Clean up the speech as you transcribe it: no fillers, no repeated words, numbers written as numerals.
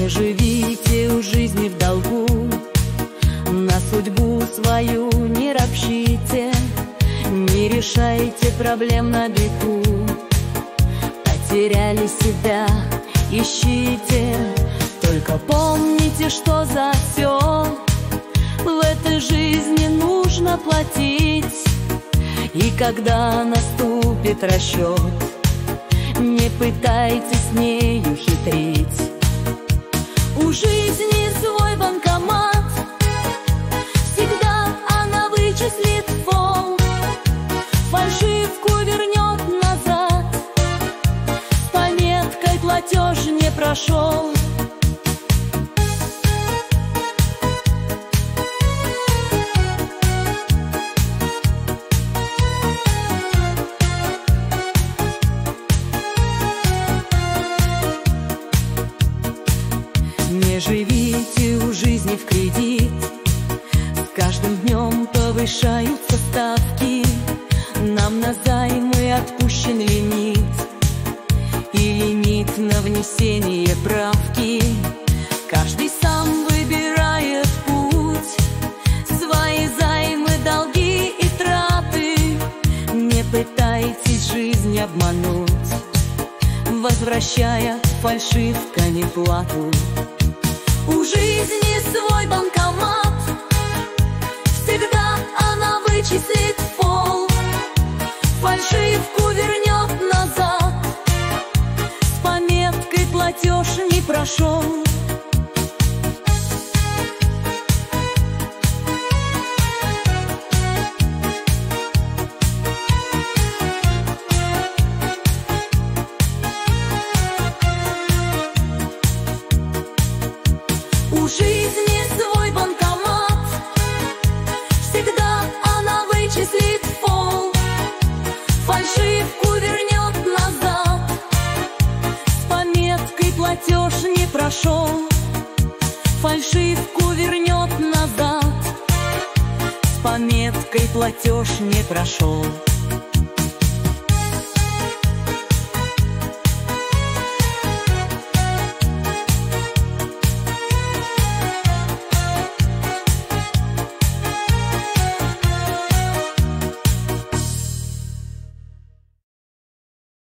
Не живите у жизни в долгу, на судьбу свою не ропщите, не решайте проблем на бегу. Потеряли себя, ищите, только помните, что за все в этой жизни нужно платить. И когда наступит расчет, не пытайтесь с нею хитрить. У жизни свой банкомат, всегда она вычислит фол, фальшивку вернет назад, с пометкой платеж не прошел. Не живите у жизни в кредит, с каждым днем повышаются ставки, нам на займы отпущен лимит и лимит на внесение правки. Каждый сам выбирает путь, свои займы, долги и траты. Не пытайтесь жизнь обмануть, возвращая фальшивками плату. У жизни свой банкомат, всегда она вычислит фол, фальшивку вернет назад, с пометкой платеж не прошел. У жизни свой банкомат, всегда она вычислит фол, фальшивку вернет назад, с пометкой платеж не прошел. Фальшивку вернет назад, с пометкой платеж не прошел.